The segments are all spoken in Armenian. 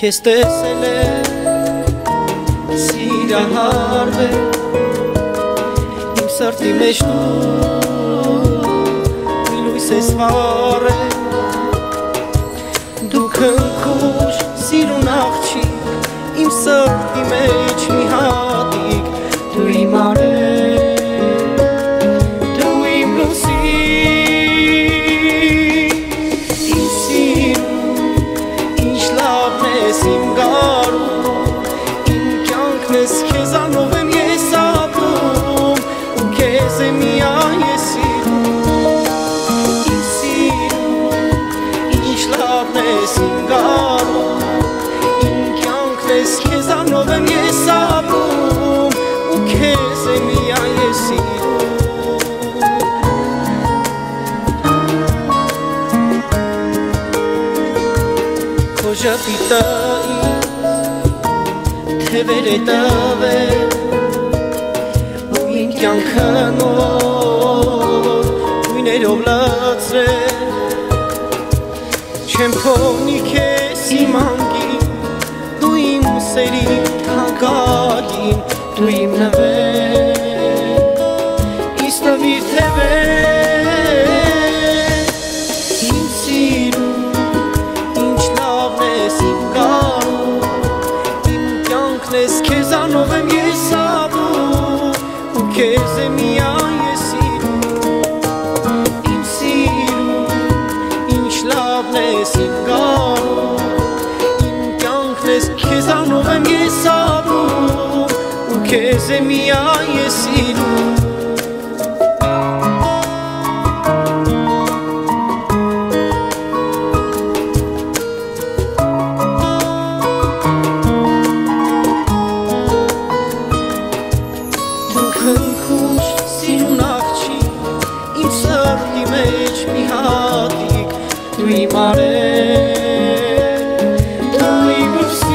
Քեզ տեսել է սիրահարվել իմ սրտի մեջ դու լույս ես վառել դու քնքուշ սիրուն աղջիկ իմ սրտի մեջ մի հատիկ դու իմ դու իմ լուսին իմ սիրուն ինչ լավն ես իմ գարուն իմ կյանքն ես քեզանով եմ ես ապրում ու քեզ եմ միայն ես սիրում իմ սիրուն ինչ լավն ես իմ գարուն իմ կյանքն ես քեզանով եմ ես ապրում ու քեզ եմ միայն ես սիրում քո ժպիտը թևեր է տվել ու իմ կյանքը նոր գույներով լացրել չեմ թողնի քեզ իմ անգին դու իմ սերի թանկագին դու իմ նվեր իս նվիր թևեր իմ սիրուն ինչ լավն ես իմ գարուն իմ կյանքն ես քեզանով եմ ես ապրում ու քեզ եմ միայն ես սիրում իմ սիրուն ինչ լավն ես իմ գարուն իմ կյանքն ես քեզանով եմ ես ապրում ու քեզ եմ միայն ես սիրում քնքուշ սիրուն աղջիկ իմ սրտի մեջ մի հատիկ դու իմ դու իմ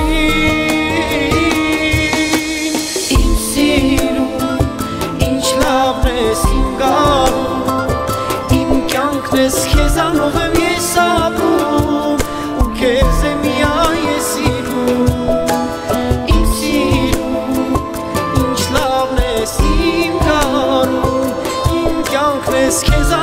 լուսին իմ սիրուն ինչ լավն ես իմ գարուն իմ կյանքն ես քեզանով եմ ես ապրում ու քեզ եմ միայն ես սիրում իմ սիրուն ինչ լավն ես իմ գարուն իմ կյանքն ես քեզ